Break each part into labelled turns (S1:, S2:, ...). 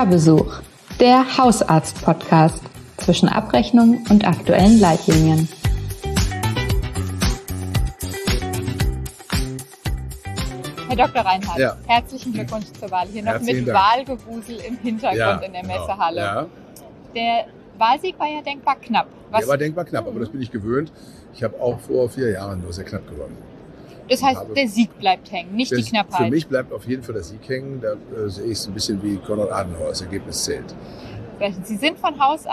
S1: Hörbesuch, der Hausarzt-Podcast zwischen Abrechnung und aktuellen Leitlinien. Herr Dr. Reinhardt,
S2: ja.
S1: Herzlichen Glückwunsch zur Wahl. Hier noch
S2: Herzlichen
S1: mit
S2: Dank.
S1: Wahlgewusel im Hintergrund in der Messehalle.
S2: Ja.
S1: Der Wahlsieg war ja denkbar knapp.
S2: Der war denkbar knapp, aber das bin ich gewöhnt. Ich habe auch vor 4 Jahren nur sehr knapp gewonnen.
S1: Das heißt, der Sieg bleibt hängen, nicht die Knappheit.
S2: Für mich bleibt auf jeden Fall der Sieg hängen. Da sehe ich es ein bisschen wie Konrad Adenauer, das Ergebnis zählt.
S1: Sie sind von Haus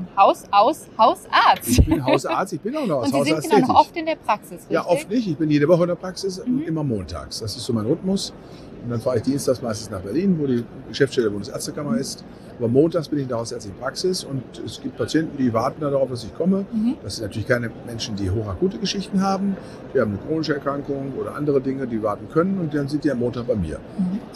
S1: aus Hausarzt.
S2: Ich bin Hausarzt, ich bin auch noch als Hausarzt tätig.
S1: Und Sie sind genau noch oft in der Praxis, richtig?
S2: Ja, oft nicht. Ich bin jede Woche in der Praxis, immer montags. Das ist so mein Rhythmus. Und dann fahre ich dienstags meistens nach Berlin, wo die Geschäftsstelle der Bundesärztekammer ist. Aber montags bin ich in der hausärztlichen Praxis und es gibt Patienten, die warten darauf, dass ich komme. Das sind natürlich keine Menschen, die hochakute Geschichten haben. Die haben eine chronische Erkrankung oder andere Dinge, die warten können und dann sind die am Montag bei mir.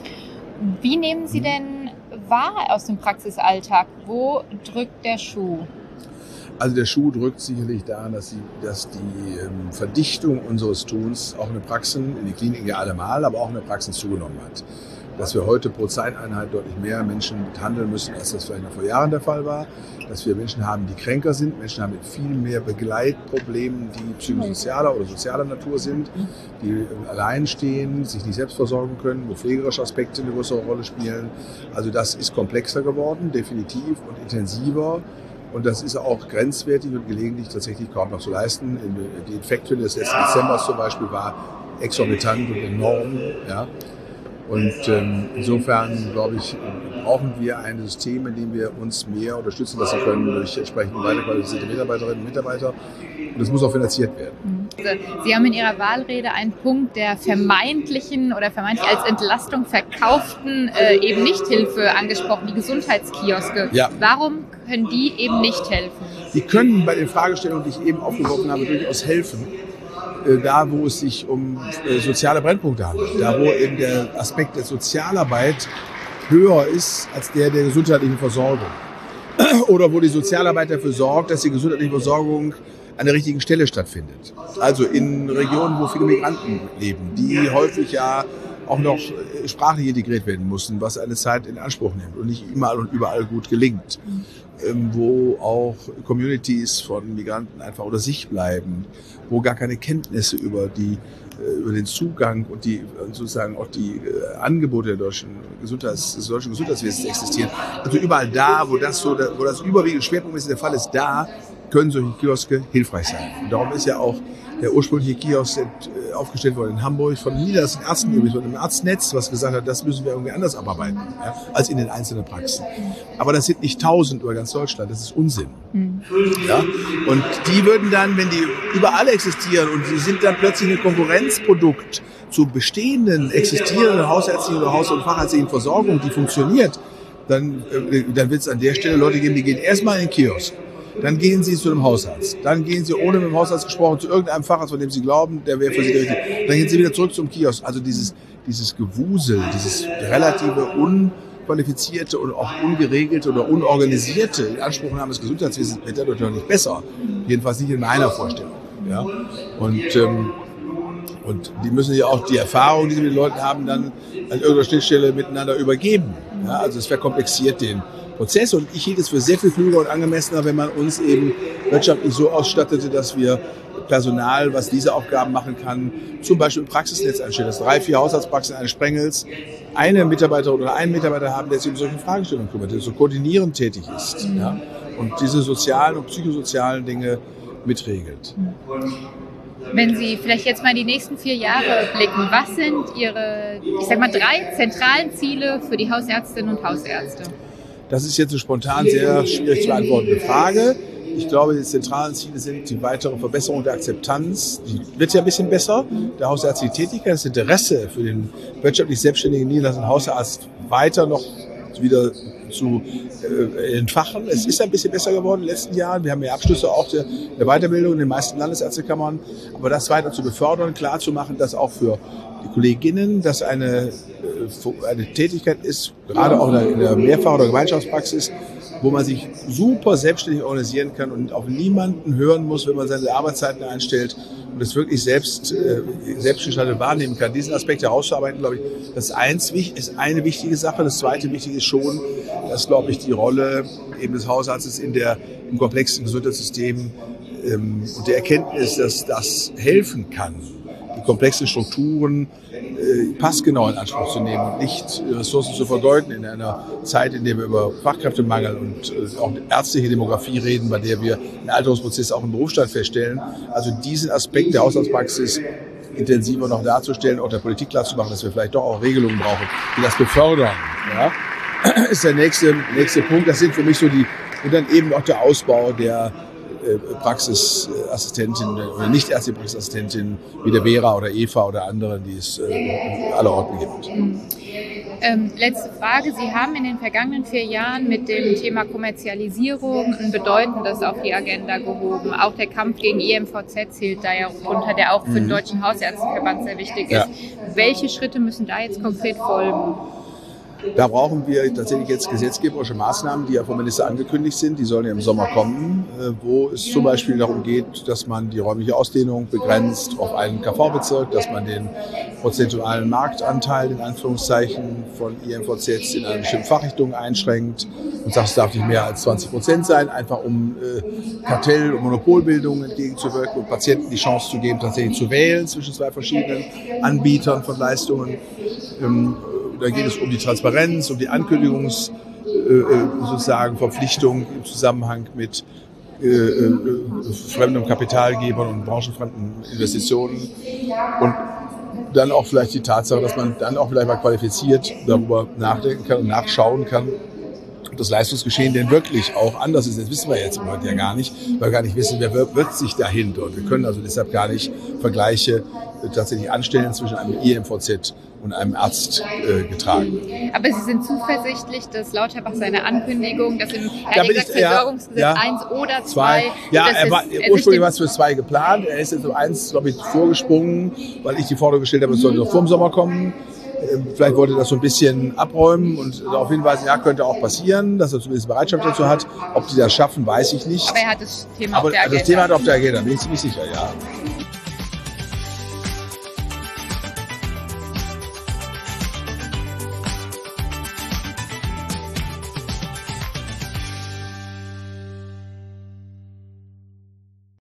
S1: Wie nehmen Sie denn wahr aus dem Praxisalltag? Wo drückt der Schuh?
S2: Also der Schuh drückt sicherlich daran, dass die Verdichtung unseres Tuns auch in den Praxen, in den Kliniken ja allemal, aber auch in den Praxen zugenommen hat. Dass wir heute pro Zeiteinheit deutlich mehr Menschen behandeln müssen, als das vielleicht noch vor Jahren der Fall war. Dass wir Menschen haben, die kränker sind, Menschen haben mit viel mehr Begleitproblemen, die psychosozialer oder sozialer Natur sind, die allein stehen, sich nicht selbst versorgen können, wo pflegerische Aspekte eine größere Rolle spielen. Also das ist komplexer geworden, definitiv, und intensiver. Und das ist auch grenzwertig und gelegentlich tatsächlich kaum noch zu leisten. Die Infektwelle des letzten Dezembers zum Beispiel war exorbitant und enorm. Ja. Und insofern, glaube ich, brauchen wir ein System, in dem wir uns mehr unterstützen lassen können durch entsprechend weiterqualifizierte Mitarbeiterinnen und Mitarbeiter. Und das muss auch finanziert werden.
S1: Sie haben in Ihrer Wahlrede einen Punkt der vermeintlich als Entlastung verkauften eben Nichthilfe angesprochen, die Gesundheitskioske.
S2: Ja.
S1: Warum können die eben nicht helfen?
S2: Die können bei den Fragestellungen, die ich eben aufgeworfen habe, durchaus helfen. Da, wo es sich um soziale Brennpunkte handelt, da, wo eben der Aspekt der Sozialarbeit höher ist als der gesundheitlichen Versorgung. Oder wo die Sozialarbeit dafür sorgt, dass die gesundheitliche Versorgung an der richtigen Stelle stattfindet. Also in Regionen, wo viele Migranten leben, die häufig ja auch noch sprachlich integriert werden müssen, was eine Zeit in Anspruch nimmt und nicht immer und überall gut gelingt. Wo auch Communities von Migranten einfach unter sich bleiben, wo gar keine Kenntnisse über den Zugang und sozusagen auch die Angebote der deutschen Gesundheitswesens existieren. Also überall da, wo das überwiegende Schwerpunkt der Fall ist, da können solche Kioske hilfreich sein. Und darum ist ja auch der ursprüngliche Kiosk aufgestellt worden in Hamburg von niedersten Ärzten, übrigens von einem Arztnetz, was gesagt hat, das müssen wir irgendwie anders abarbeiten, ja, als in den einzelnen Praxen. Aber das sind nicht 1000 über ganz Deutschland, das ist Unsinn. Ja? Und die würden dann, wenn die überall existieren und sie sind dann plötzlich ein Konkurrenzprodukt zu bestehenden, existierenden hausärztlichen oder haus- und fachärztlichen Versorgung, die funktioniert, dann wird es an der Stelle Leute geben, die gehen erstmal in den Kiosk. Dann gehen Sie zu einem Hausarzt. Dann gehen Sie, ohne mit dem Hausarzt gesprochen, zu irgendeinem Facharzt, von dem Sie glauben, der wäre für Sie der Richtige. Dann gehen Sie wieder zurück zum Kiosk. Also dieses Gewusel, dieses relative unqualifizierte und auch ungeregelte oder unorganisierte Inanspruchnahme des Gesundheitswesens wird dadurch noch nicht besser. Jedenfalls nicht in meiner Vorstellung. Ja? Und die müssen ja auch die Erfahrung, die sie mit den Leuten haben, dann an irgendeiner Schnittstelle miteinander übergeben. Ja? Also es verkomplexiert den Prozess, und ich hielt es für sehr viel klüger und angemessener, wenn man uns eben wirtschaftlich so ausstattete, dass wir Personal, was diese Aufgaben machen kann, zum Beispiel im Praxisnetz einstellen, dass 3, 4 Hausarztpraxen eines Sprengels eine Mitarbeiterin oder einen Mitarbeiter haben, der sich um solche Fragestellungen kümmert, der so koordinierend tätig ist, ja, und diese sozialen und psychosozialen Dinge mitregelt.
S1: Wenn Sie vielleicht jetzt mal die nächsten 4 Jahre blicken, was sind Ihre, 3 zentralen Ziele für die Hausärztinnen und Hausärzte?
S2: Das ist jetzt eine spontan sehr schwierig zu beantwortende Frage. Ich glaube, die zentralen Ziele sind die weitere Verbesserung der Akzeptanz. Die wird ja ein bisschen besser. Der hausärztliche Tätigkeit, das Interesse für den wirtschaftlich selbstständigen niedergelassenen Hausarzt weiter noch wieder zu entfachen. Es ist ein bisschen besser geworden in den letzten Jahren. Wir haben mehr Abschlüsse auch der Weiterbildung in den meisten Landesärztekammern. Aber das weiter zu befördern, klar zu machen, dass auch für die Kolleginnen das eine Tätigkeit ist, gerade auch in der Mehrfach- oder Gemeinschaftspraxis, wo man sich super selbstständig organisieren kann und auf niemanden hören muss, wenn man seine Arbeitszeiten einstellt und das wirklich selbstgestaltet wahrnehmen kann. Diesen Aspekt herauszuarbeiten, glaube ich, das ist eine wichtige Sache. Das zweite Wichtige ist schon, dass, glaube ich, die Rolle eben des Hausarztes im komplexen Gesundheitssystem und der Erkenntnis, dass das helfen kann, die komplexen Strukturen passgenau in Anspruch zu nehmen und nicht Ressourcen zu vergeuden in einer Zeit, in der wir über Fachkräftemangel und auch ärztliche Demografie reden, bei der wir einen Alterungsprozess auch im Berufsstand feststellen. Also diesen Aspekt der Hausarztpraxis intensiver noch darzustellen, auch der Politik klarzumachen, dass wir vielleicht doch auch Regelungen brauchen, die das befördern. Ja, ist der nächste Punkt. Das sind für mich so und dann eben auch der Ausbau der Praxisassistentin oder nicht ärztliche Praxisassistentin wie der Vera oder Eva oder andere, die es allerorten gibt.
S1: Letzte Frage. Sie haben in den vergangenen 4 Jahren mit dem Thema Kommerzialisierung ein bedeutendes auf die Agenda gehoben. Auch der Kampf gegen IMVZ zählt da ja runter, der auch für den Deutschen Hausärzteverband sehr wichtig ist. Ja. Welche Schritte müssen da jetzt konkret folgen?
S2: Da brauchen wir tatsächlich jetzt gesetzgeberische Maßnahmen, die ja vom Minister angekündigt sind. Die sollen ja im Sommer kommen, wo es zum Beispiel darum geht, dass man die räumliche Ausdehnung begrenzt auf einen KV-Bezirk, dass man den prozentualen Marktanteil, in Anführungszeichen, von IMVZ in eine bestimmte Fachrichtung einschränkt und sagt, es darf nicht mehr als 20% sein, einfach um Kartell- und Monopolbildungen entgegenzuwirken und Patienten die Chance zu geben, tatsächlich zu wählen zwischen 2 verschiedenen Anbietern von Leistungen. Da geht es um die Transparenz, um die Verpflichtung im Zusammenhang mit fremden Kapitalgebern und branchenfremden Investitionen. Und dann auch vielleicht die Tatsache, dass man dann auch vielleicht mal qualifiziert darüber nachdenken kann und nachschauen kann, ob das Leistungsgeschehen denn wirklich auch anders ist. Das wissen wir jetzt heute ja gar nicht, weil wir gar nicht wissen, wer wirkt sich dahinter. Und wir können also deshalb gar nicht Vergleiche tatsächlich anstellen zwischen einem IMVZ und einem Arzt getragen.
S1: Aber Sie sind zuversichtlich, dass Lauterbach seine Ankündigung, dass im Versorgungsgesetz 1 oder 2...
S2: Ja, ursprünglich war es für 2 geplant. Er ist jetzt um 1, glaube ich, vorgesprungen, weil ich die Forderung gestellt habe, es sollte noch vor dem Sommer kommen. Vielleicht wollte er das so ein bisschen abräumen und darauf hinweisen, ja, könnte auch passieren, dass er zumindest Bereitschaft dazu hat. Ob die das schaffen, weiß ich nicht.
S1: Aber er hat das Thema auf der Agenda.
S2: Das Thema hat er auf der Agenda, bin ich ziemlich sicher, ja.